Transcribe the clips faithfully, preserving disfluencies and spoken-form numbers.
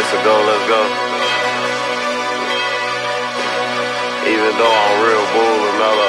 it's a go, let's go. Even though I'm real bull and mellow.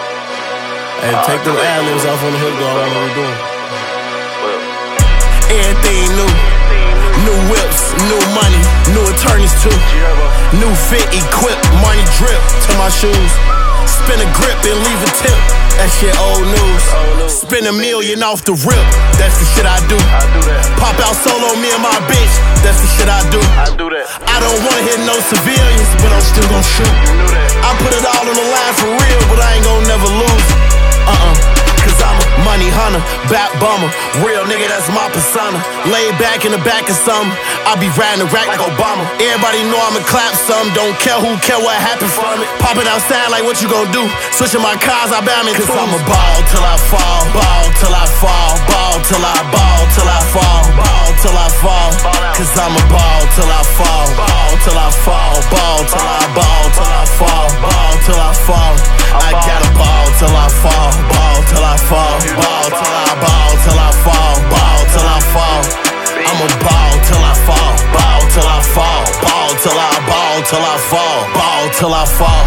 Hey, take them ad-libs off on the hook, though. I don't know what we're doing. Well, Everything new. New whips, new money, new attorneys too. New fit, equipped, money drip to my shoes. Spin a grip and leave a tip. That shit old news. Spend a million off the rip. That's the shit I do. I do that. Pop out solo, me and my bitch. That's the shit I do. I do that. I don't wanna hit no civilians, but I'm still gon' shoot. You knew that. I put it all on the line for real, but I ain't gon' never lose. Uh-uh. Cause I'm a money hunter, back bummer. Real nigga, that's my persona. Laid back in the back of something. I be riding the rack like Obama. Everybody know I'ma clap some. Don't care who care what happened from it. Popping outside like what you gon' do. Switching my cars, I bet I'm in Cause I'm a ball till I fall. Ball till I fall. Ball till I ball till I fall. Ball till I fall. Cause I'm a ball till I fall. Ball till I fall. Ball till I ball till I fall. Ball till I fall. I got a ball till I fall. Ball till I fall. Ball till I ball till I fall. Ball till I fall. I'm a ball till I fall. Ball till I fall. Ball till I ball till I fall. Ball till I fall.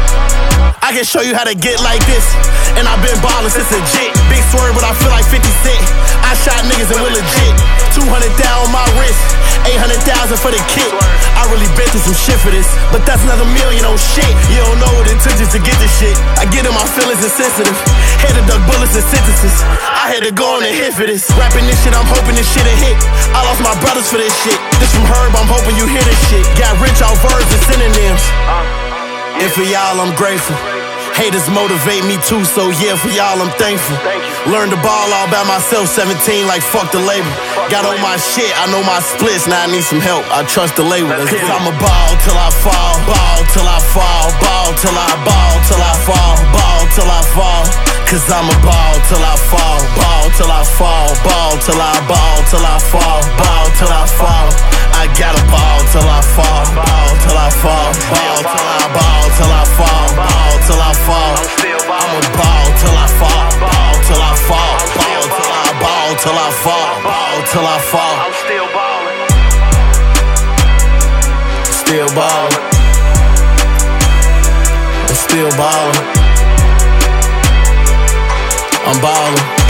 I can show you how to get like this. And I've been ballin' since legit. Big swerve, but I feel like fifty cent. I shot niggas and we're legit. two hundred thousand on my wrist. eight hundred thousand for the kit. I really been through some shit for this. But that's another million on shit. You don't know what it took just to get this shit. I get in my feelings insensitive. Had to duck bullets and sentences. I had to go on and hit for this. Rapping this shit, I'm hoping this shit'll hit. I lost my brothers for this shit. This from Herb, I'm hoping you hear this shit. Got rich off verbs and synonyms. And for y'all, I'm grateful. Haters motivate me too, so yeah, for y'all, I'm thankful. Thank you. Learned the ball all by myself, seventeen, like fuck the label. Got on my shit, I know my splits, now I need some help. I trust the label. Cause I'm a ball till I fall, ball till I fall, ball till I ball till I fall, ball till I fall. Cause I'm a ball till I fall, ball till I fall, ball till I ball till I fall, ball till I fall. I got a ball till I fall, ball till I fall, ball till I ball till I fall, ball till I fall. I'm still ballin'. I'm a ball till I fall, ball till I fall, ball till I ball till I fall, ball till I fall. I'm still ballin'. Still ballin'. I'm still ballin'. I'm ballin'.